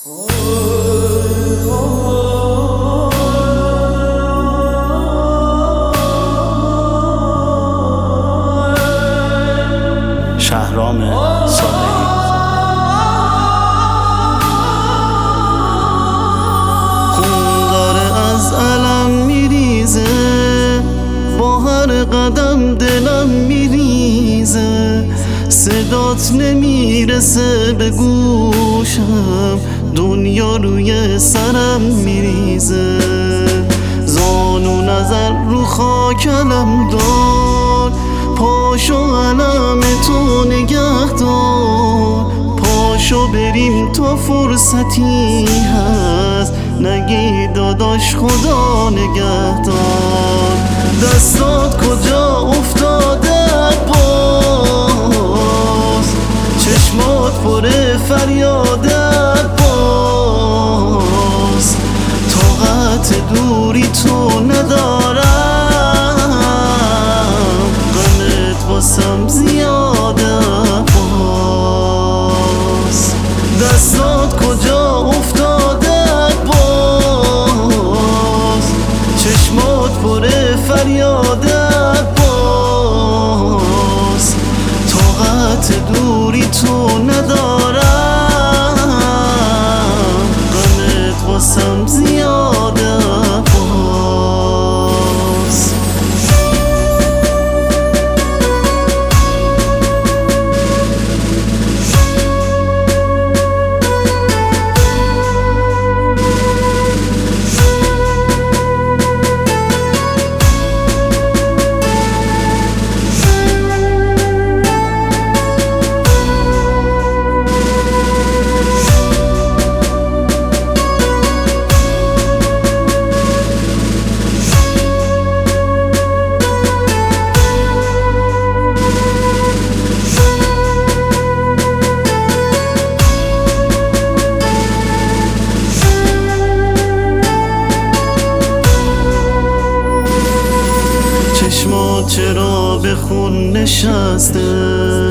شهرام صالحی. خون داره از علم میریزه، با هر قدم دلم میریزه، صدات نمیرسه به گوشم، دنیا روی سرم میریزه. زانو نظر رو خاک علم دار، پاشو علم تو نگه دار، پاشو بریم تا فرصتی هست، نگی داداش خدا نگه دار. دستات کجا افتاده باز، چشمات پر فریاد باز، طاقت دوری تو ندارم، غمت واسم زیاده باز. دستات کجا افتاده باز، چشمات پر فریاد باز، طاقت دوری تو ندارم، غمت واسم زیاده باز. چشمات چرا به خون نشسته،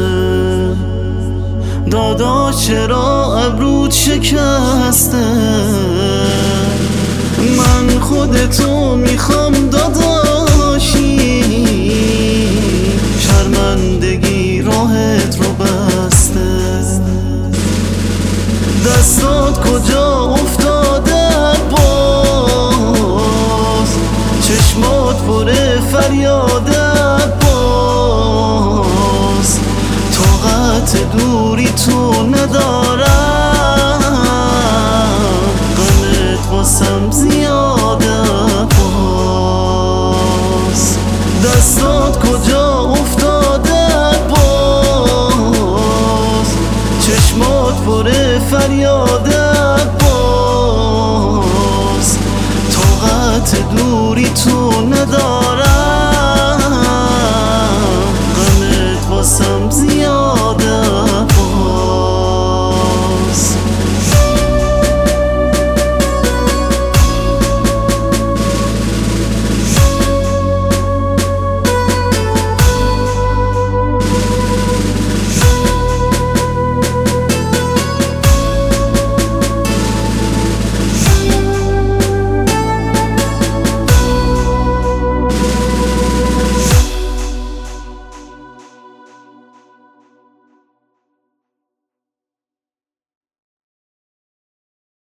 داداش چرا ابرود شکسته، من خودتو میخوام داداشی، شرمندگی راهت رو بسته. دستات کجا افتاده باز، چشمات پر فریاد باز، طاقت دوری تو ندارم، غمت واسم زیاده باز. دستات کجا افتاده باز، چشمات پر فریاد باز، طاقت دوری تو ندارم،